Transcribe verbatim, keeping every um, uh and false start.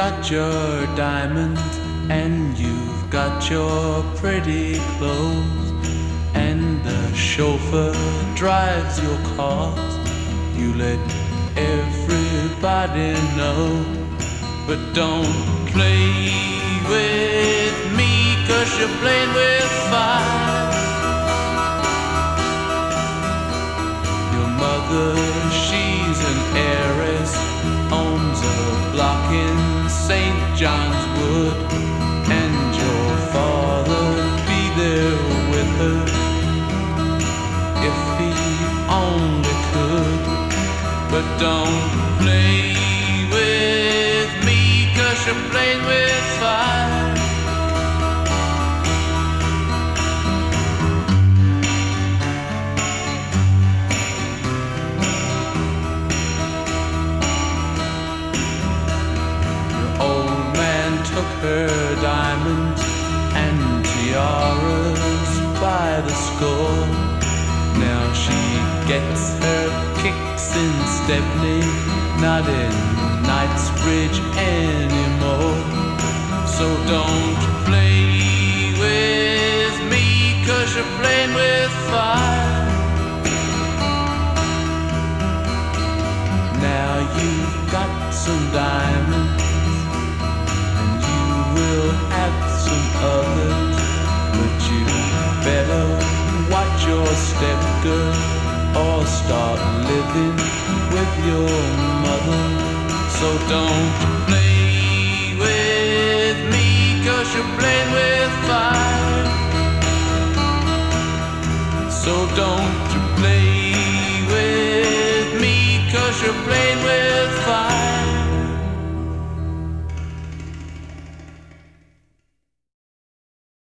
got your diamonds and you've got your pretty clothes, and the chauffeur drives your cars. You let everybody know, but don't play with me, 'cause you're playing with fire. Your mother, she's an heiress, owns a block in Saint John's Wood, and your father'd be there with her if he only could. But don't play with me, 'cause you're playing with fire. Took her diamonds and tiaras by the score. Now she gets her kicks in Stepney, not in Knightsbridge anymore. So don't play with me, 'cause you're playing with fire. Now you've got some diamonds, we'll have some others, but you better watch your step, girl, or start living with your mother. So don't play with me, 'cause you're playing with fire. So don't play with me, 'cause you're playing with